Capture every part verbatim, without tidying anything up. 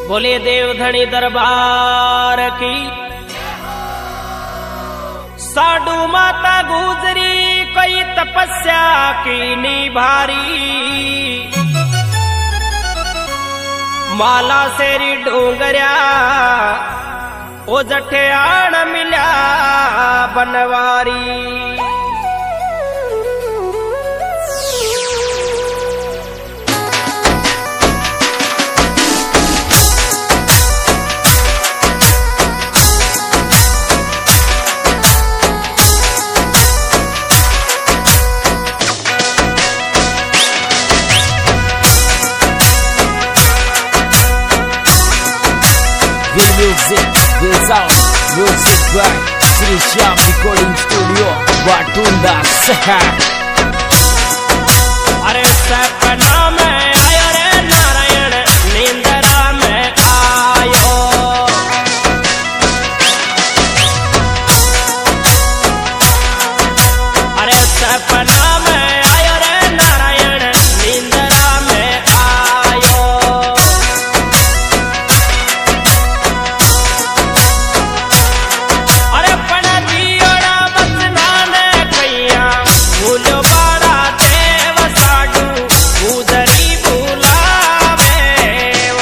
बोले देवधनी दरबार की। साडू माता गुजरी कोई तपस्या की निभारी, माला सेरी डोंगरिया ओ जठे आण मिल्या Banwari. Music, the sound, music by Sri Shyam Recording Studio, Batunda, Seha. अरे सपना में आयो रे नारायण, निंदरा में आयो। अरे सपना में आयो रे नारायण, निंदरा में आयो। अरे पण दियोड़ा बचना ने कैया भूलो बारा देव साडू गुजरी बुलावे वो।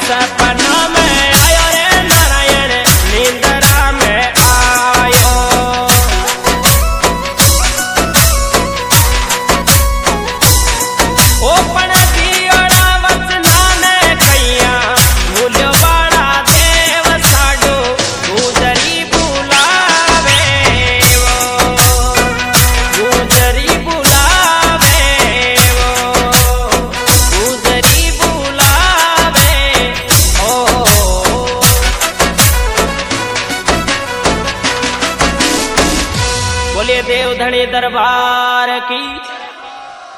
सपना में आयो रे नारायण निंदरा में आयो। ओ पण दियोड़ा वचना ने कैया भूल्यो वाला देव साडो गुजरी बुलावे वो गुजरी बुलावे वो गुजरी बुलावे ओ। बोलिए देव धनी दरबार